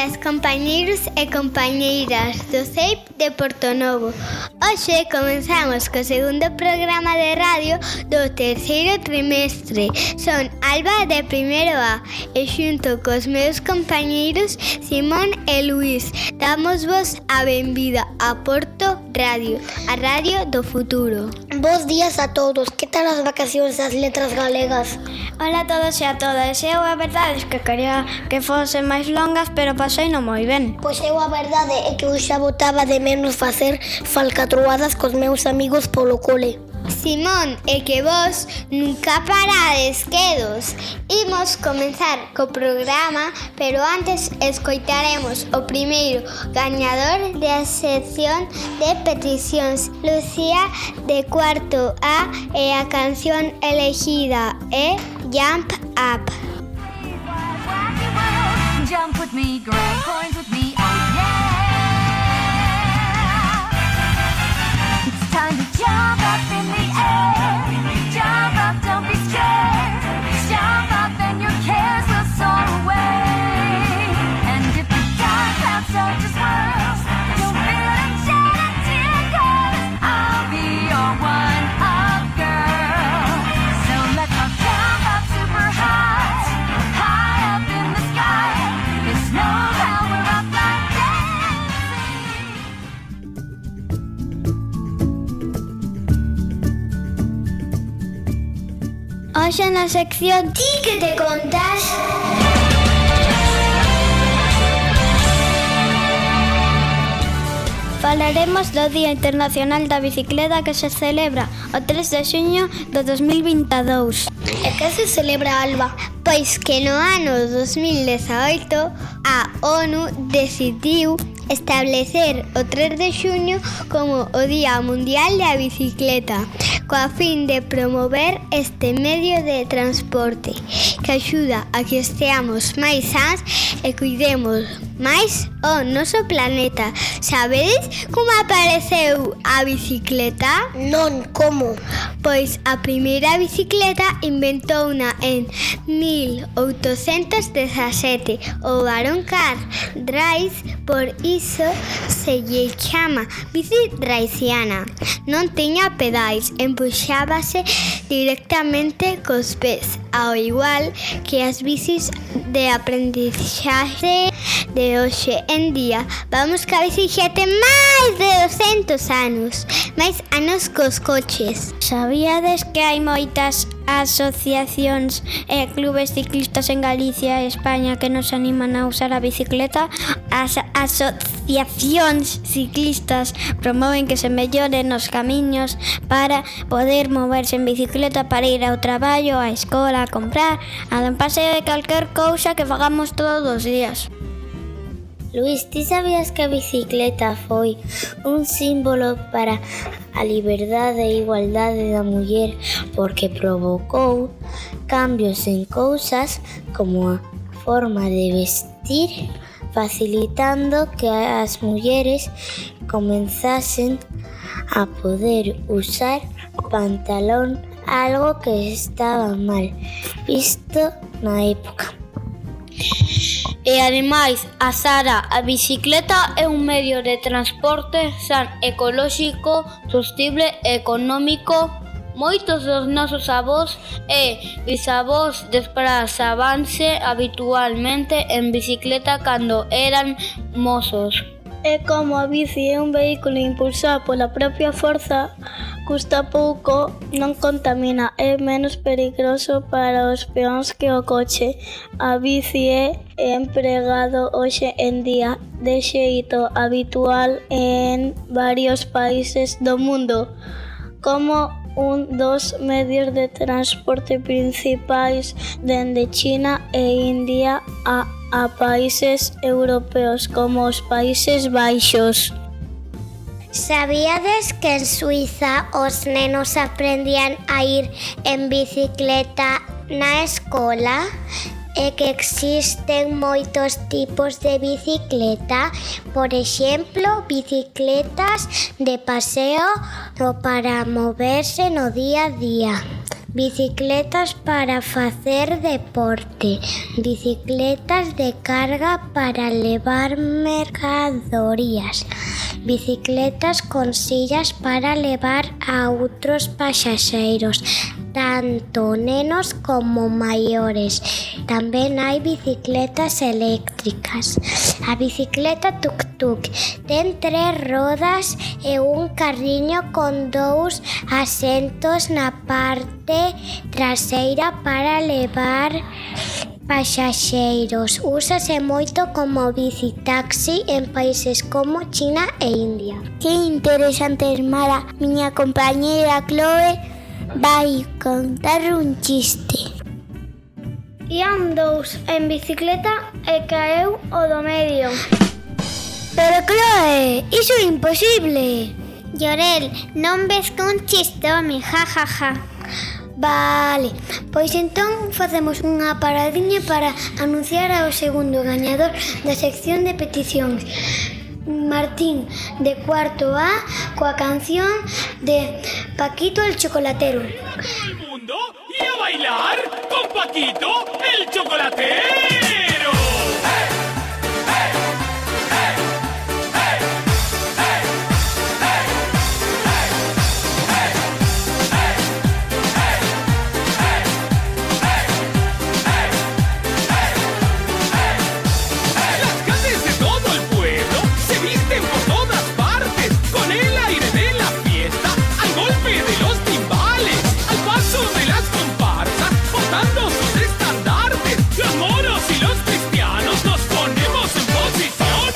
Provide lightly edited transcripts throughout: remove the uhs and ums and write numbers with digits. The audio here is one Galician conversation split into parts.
días, compañeiros e compañeiras do CEIP de Portonovo. Hoxe comenzamos co segundo programa de radio do terceiro trimestre. Son Alba de primeiro A e xunto cos meus compañeiros Simón e Luís damos vos a benvida a Porto Radio, a radio do futuro. Bos días a todos, que tal as vacacións das letras galegas? Ola a todos e a todas, eu a verdade é que quería que fosen máis longas, pero pasei non moi ben. Pois eu a verdade é que eu xa botaba de menos facer falcatruadas cos meus amigos polo cole. Simón, é que vos nunca parades quedos. Imos comenzar co programa, pero antes escoitaremos o primeiro gañador da sección de peticións, Lucía de cuarto A, e a canción elegida é Jump Up. Jump with me, grab coins with me, oh yeah! It's time to jump up in the air. Jump up, don't be scared. Jump up and your cares will soar away. And if the dark clouds start to swirl, don't feel and shed a tear, 'cause I'll be your one-up girl. So let's all jump up super high, high up in the sky. There's no hell, we're up like dancing. Hoxe na sección Ti que te contas? falaremos do Día Internacional da Bicicleta que se celebra o 3 de xuño do 2022. E que se celebra, Alba? Pois que no ano 2018 a ONU decidiu establecer o 3 de xuño como o Día Mundial da Bicicleta, coa fin de promover este medio de transporte que axuda a que esteamos máis sans e cuidemos máis o noso planeta. Sabedes como apareceu a bicicleta? Non, como? Pois a primeira bicicleta inventouna en 1817 o barón Karl Drais, por iso se lle chama bici draisiana. Non tiña pedais, empuxábase directamente cos pés, ao igual que as bicis de aprendizaxe de hoxe en día. Vamos ca bicicleta máis de 200 anos, máis anos cos coches. Sabíades que hai moitas asociacións e clubes ciclistas en Galicia e España que nos animan a usar a bicicleta? As asociacións ciclistas promoven que se melloren os camiños para poder moverse en bicicleta para ir ao traballo, á escola, a comprar, a dar un paseo de calquer cousa que fagamos todos os días. Luís, ti sabías que a bicicleta foi un símbolo para a liberdade e igualdade da muller porque provocou cambios en cousas como a forma de vestir, facilitando que as mulleres comenzasen a poder usar pantalón, algo que estaba mal visto na época. E ademais, a Zara, a bicicleta é un medio de transporte san, ecolóxico, sostible e económico. Moitos dos nosos avós e bisavós desprazábanse habitualmente en bicicleta cando eran mozos. E como a bici é un vehículo impulsado pola propia forza, custa pouco, non contamina, é menos perigoso para os peóns que o coche. A bici é empregado hoxe en día de xeito habitual en varios países do mundo, como un dos medios de transporte principais dende China e India a países europeos como os Países Baixos. Sabíades que en Suiza os nenos aprendían a ir en bicicleta na escola? E que existen moitos tipos de bicicleta, por exemplo, bicicletas de paseo ou para moverse no día a día. bicicletas para facer deporte, bicicletas de carga para levar mercadorías, bicicletas con sillas para levar a outros pasaxeiros, tanto nenos como maiores. Tamén hai bicicletas eléctricas. A bicicleta tuk-tuk ten 3 rodas e un carriño con 2 asentos na parte traseira para levar pasaxeiros. Úsase moito como bicitaxi en países como China e India. Que interesante, Mara. Miña compañeira Chloe vai contar un chiste. Ian 2 en bicicleta e caeu o do medio. Pero Chloe, iso é imposible. Llorel, non ves que un chistome, jajaja. Vale, pois entón facemos unha paradiña para anunciar ao segundo gañador da sección de peticións. Martín, de cuarto A, coa canción de Paquito el Chocolatero. ¡Todo el mundo y a bailar con Paquito el Chocolatero! Las calles de todo el pueblo se visten por todas partes, con el aire de la fiesta, al golpe de los timbales, al paso de las comparsas, portando sus estandartes. Los moros y los cristianos nos ponemos en posición.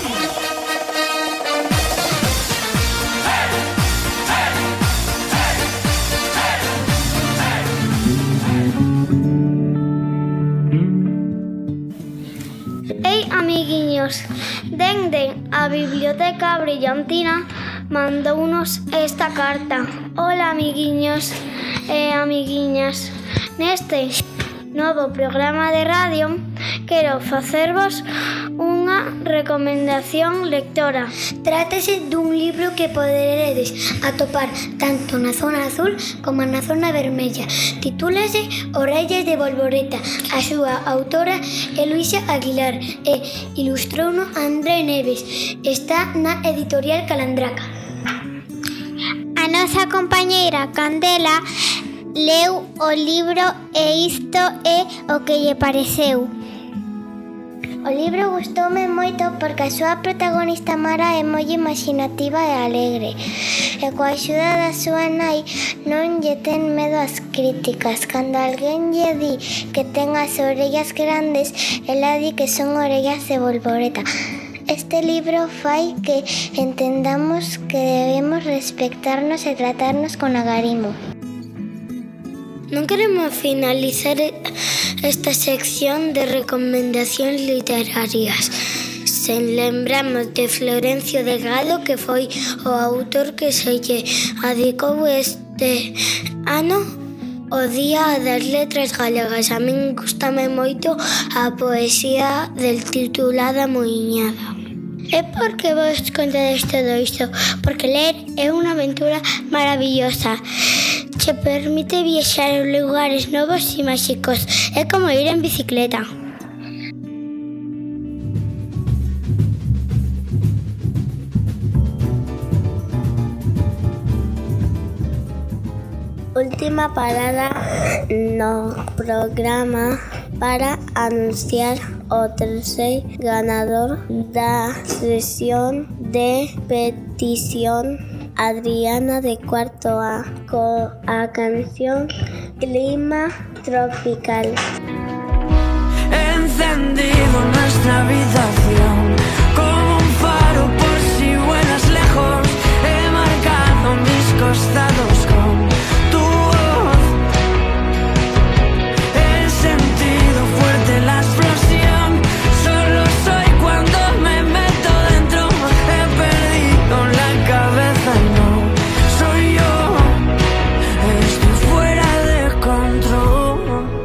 Ei, amiguiños, dende a Biblioteca Brillantina mandounos esta carta. Hola, amiguiños e amiguiñas. Neste novo programa de radio quero facervos unha recomendación lectora. Trátase dun libro que poderedes atopar tanto na zona azul como na zona vermella. Titúlase Orellas de Bolboreta. A súa autora é Luisa Aguilar e ilustrouno André Neves. Está na editorial Calandraca. A nosa compañeira Candela leu o libro e isto é o que lle pareceu. O libro gustoume moito porque a súa protagonista Mara é moi imaginativa e alegre e coa axuda da súa nai non lle ten medo ás críticas. Cando alguén lle di que ten as orellas grandes, ela di que son orellas de bolboreta. Este libro fai que entendamos que debemos respectarnos e tratarnos con agarimo. Non queremos finalizar esta sección de recomendacións literarias sen lembramos de Florencio Delgado, que foi o autor que se lle adicou este ano o Día das Letras Galegas. A min gustame moito a poesía del titulada Muiñada. E por que vos contades todo isto? Porque ler é unha aventura maravillosa. Che permite viaxar en lugares novos e máxicos. É como ir en bicicleta. Última parada no programa para anunciar o terceiro ganador da sesión de petición, Adriana de cuarto A, con a canción Clima Tropical. Encendido nuestra habitación como un faro por si vuelas lejos. He marcado mis costados con tu voz. He sentido fuerte la explosión. Solo soy cuando me meto dentro. He perdido la cabeza y no soy yo. Estoy fuera de control.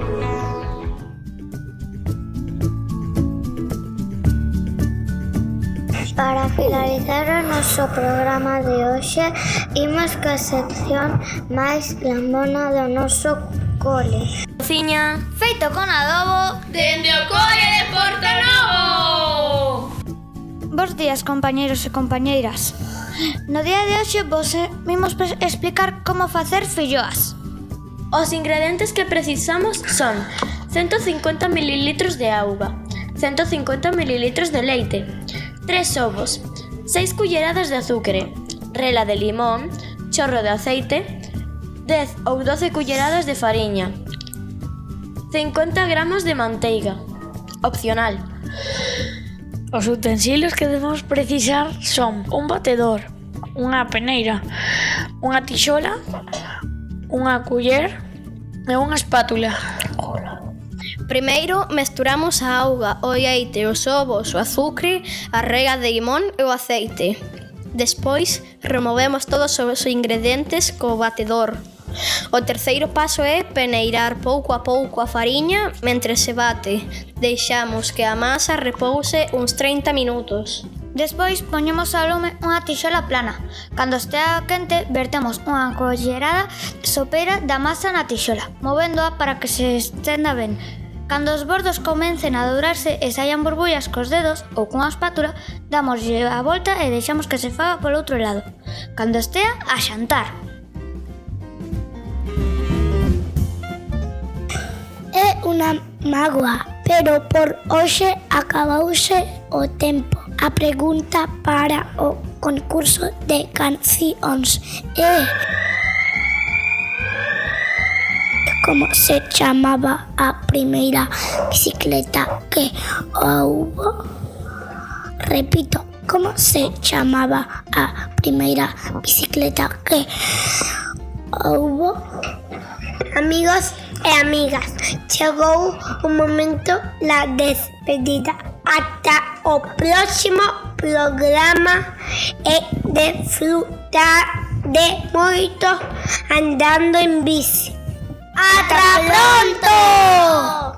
Para finalizar o noso programa de hoxe, imos ca sección máis lambona do noso cole. Cociña Feito con adobo. dende o cole de Portanovo. Bos días, compañeiros e compañeiras. No día de hoxe vos vimos explicar como facer filloas. Os ingredientes que precisamos son 150 ml de auga, 150 ml de leite, 3 ovos, 6 culleradas de azúcar, rela de limón, chorro de aceite, 10 ou 12 culleradas de fariña, 50 gramos de manteiga, opcional. Os utensilios que debemos precisar son un batedor, unha peneira, unha tixola, unha culler e unha espátula. Primeiro mesturamos a auga, o leite, os ovos, o azucre, a rega de limón e o aceite. Despois removemos todos os ingredientes co batedor. O terceiro paso é peneirar pouco a pouco a fariña mentre se bate. Deixamos que a masa repouse uns 30 minutos. Despois poñemos ao lume unha tixola plana. Cando estea quente, vertemos unha collerada sopera da masa na tixola, movéndoa para que se estenda ben. Cando os bordos comecen a dourarse e saian burbullas cos dedos ou cunha espátula, damoslle a volta e deixamos que se faga polo outro lado. Cando estea, a xantar. É unha mágoa, pero por hoxe acabouse o tempo. A pregunta para o concurso de cancións é: como se chamaba a primeira bicicleta que houbo? Repito, como se chamaba a primeira bicicleta que houbo? Amigos e amigas, chegou o momento da despedida. Ata o próximo programa e desfrutar de moito andando en bici. ¡Hasta pronto!